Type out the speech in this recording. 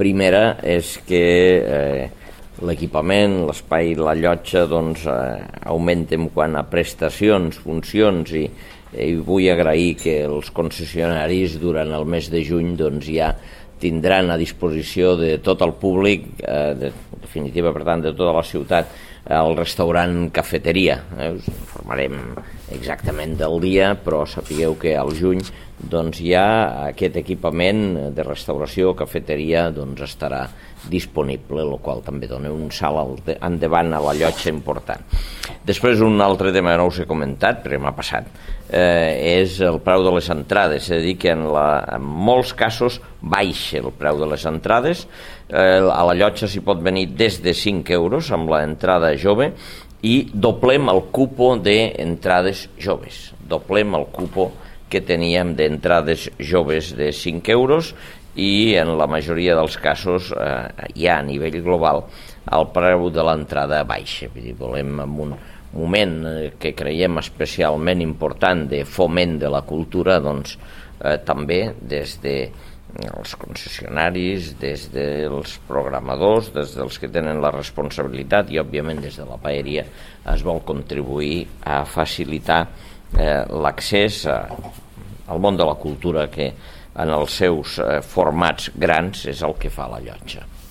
primera és que l'equipament, l'espai i la llotja augmenten quant a prestacions, funcions, i vull agrair que els concessionaris durant el mes de juny ja tindran a disposició de tot el públic, de definitiva, per tant, de tota la ciutat, el restaurant Cafeteria. Us informarem exactament del dia, però sapigueu que al juny ja aquest equipament de restauració Cafeteria estarà disponible, el qual també dona un salt endavant a la llotja important. Després, un altre tema que no us he comentat, perquè m'ha passat, és el preu de les entrades. És a dir, que en molts casos baixa el preu de les entrades. A la llotja s'hi pot venir des de 5 euros amb l'entrada jove, i doblem el cupo d'entrades joves. Doblem el cupo que teníem d'entrades joves de 5 euros, i en la majoria dels casos ja a nivell global el preu de l'entrada baixa. Vull dir, volem, en un moment que creiem especialment important de foment de la cultura, també des dels concessionaris, des dels programadors, des dels que tenen la responsabilitat, i òbviament des de la paeria, es vol contribuir a facilitar l'accés al món de la cultura, que en els seus formats grans és el que fa la llotja.